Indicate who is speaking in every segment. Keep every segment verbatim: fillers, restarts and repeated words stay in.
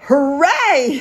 Speaker 1: Hooray!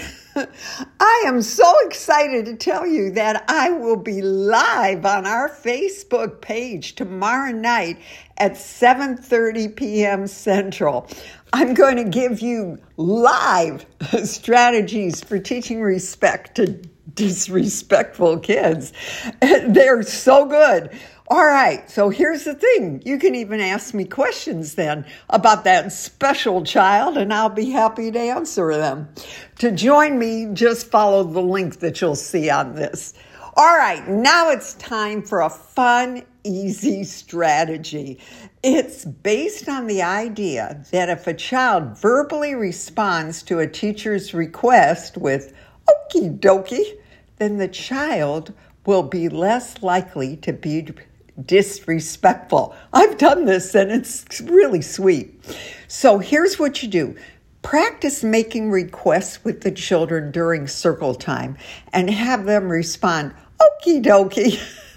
Speaker 1: I am so excited to tell you that I will be live on our Facebook page tomorrow night at seven thirty p.m. Central. I'm going to give you live strategies for teaching respect to disrespectful kids. They're so good. All right, so here's the thing. You can even ask me questions then about that special child, and I'll be happy to answer them. To join me, just follow the link that you'll see on this. All right, now it's time for a fun, easy strategy. It's based on the idea that if a child verbally responds to a teacher's request with okie dokie, then the child will be less likely to be disrespectful. I've done this and it's really sweet. So here's what you do. Practice making requests with the children during circle time and have them respond, okie dokie.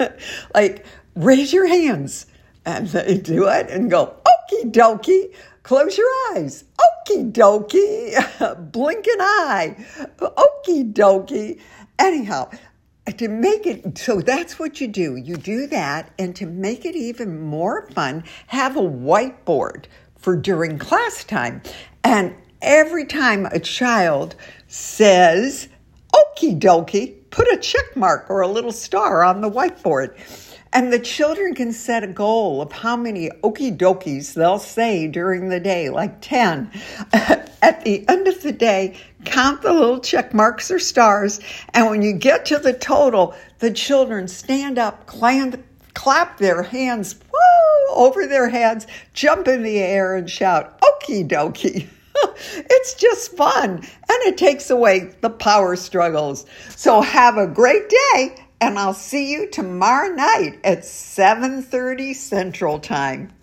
Speaker 1: Like, raise your hands and they do it and go, okie dokie. Close your eyes. Okie dokie. Blink an eye. Okie dokie. Anyhow, to make it, so that's what you do. You do that, and to make it even more fun, have a whiteboard for during class time. And every time a child says, okie dokie, put a check mark or a little star on the whiteboard. And the children can set a goal of how many okie dokies they'll say during the day, like ten. At the end of the day, count the little check marks or stars, and when you get to the total, the children stand up, clap, clap their hands woo, over their heads, jump in the air, and shout, okie dokie. It's just fun, and it takes away the power struggles. So have a great day, and I'll see you tomorrow night at seven thirty Central Time.